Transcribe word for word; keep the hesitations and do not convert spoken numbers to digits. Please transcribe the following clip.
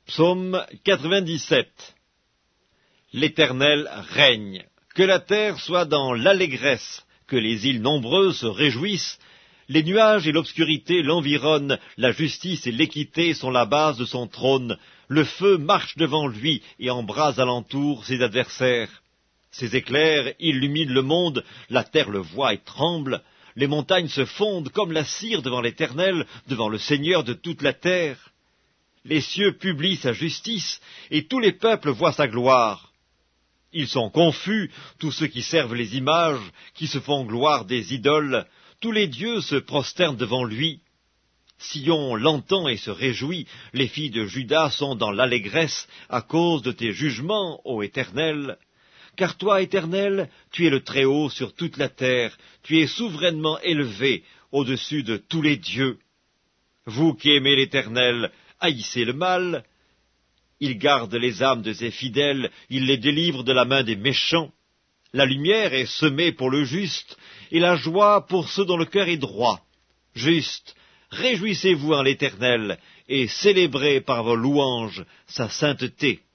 Psaume quatre-vingt-dix-sept. L'Éternel règne. Que la terre soit dans l'allégresse, que les îles nombreuses se réjouissent. Les nuages et l'obscurité l'environnent, la justice et l'équité sont la base de son trône. Le feu marche devant lui et embrase alentour ses adversaires. Ses éclairs illuminent le monde, la terre le voit et tremble. Les montagnes se fondent comme la cire devant l'Éternel, devant le Seigneur de toute la terre. Les cieux publient sa justice, et tous les peuples voient sa gloire. Ils sont confus, tous ceux qui servent les images, qui se font gloire des idoles. Tous les dieux se prosternent devant lui. Sion l'entend et se réjouit, les filles de Juda sont dans l'allégresse à cause de tes jugements, ô Éternel. Car toi, Éternel, tu es le Très-Haut sur toute la terre, tu es souverainement élevé au-dessus de tous les dieux. Vous qui aimez l'Éternel, haïssez le mal. Il garde les âmes de ses fidèles, il les délivre de la main des méchants. La lumière est semée pour le juste, et la joie pour ceux dont le cœur est droit. Juste, réjouissez-vous en l'Éternel, et célébrez par vos louanges sa sainteté.